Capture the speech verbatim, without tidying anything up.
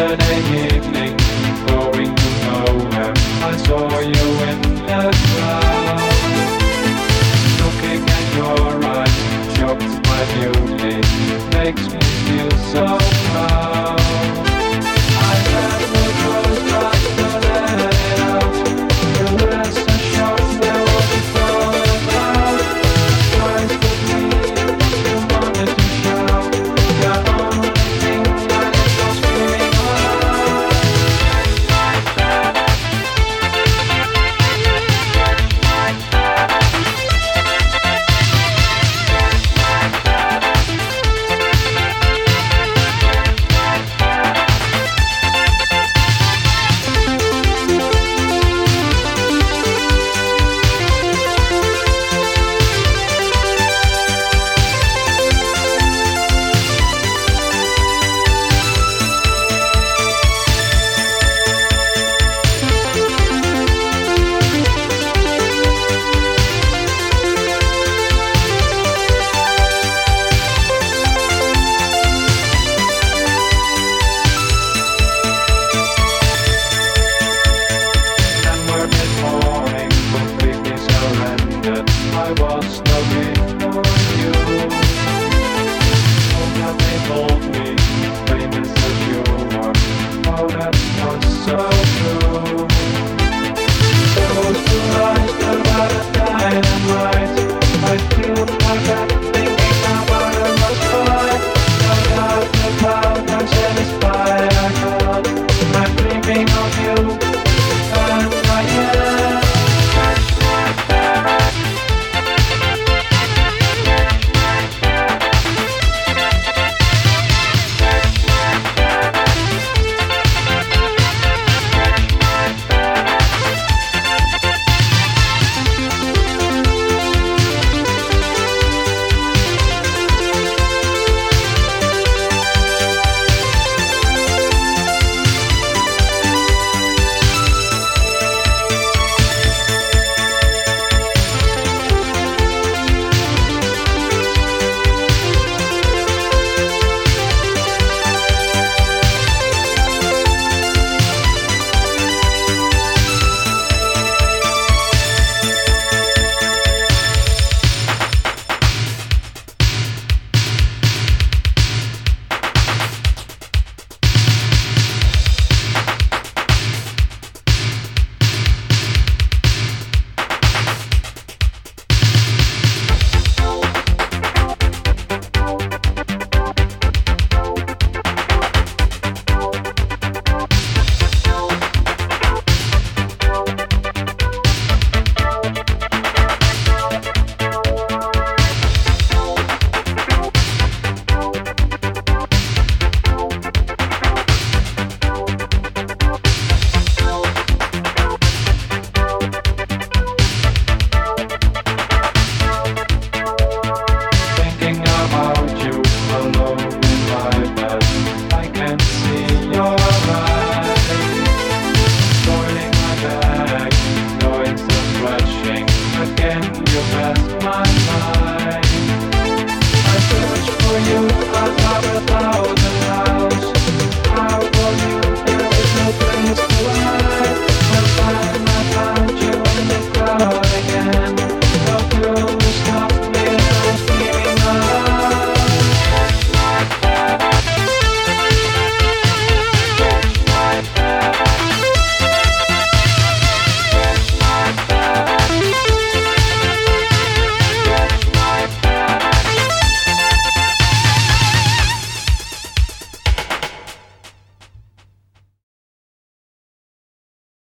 Yesterday evening, going to nowhere, I saw you in the crowd. Looking at your eyes, shocked by beauty, makes me feel so proud. I never closed my to let it out. The rest are shocked, there was a thought about. Twice with me, you wanted to shout. The only thing I left was screaming aloud. I was looking for you. Oh, that they told me, famous as you were. Oh, that's not so true. Those two eyes, the light, dynamite. I feel like I'm thinking about a lost boy. No doubt about, I'm satisfied. I thought I'm dreaming of you, and I am. My mind. I search for you, I love it.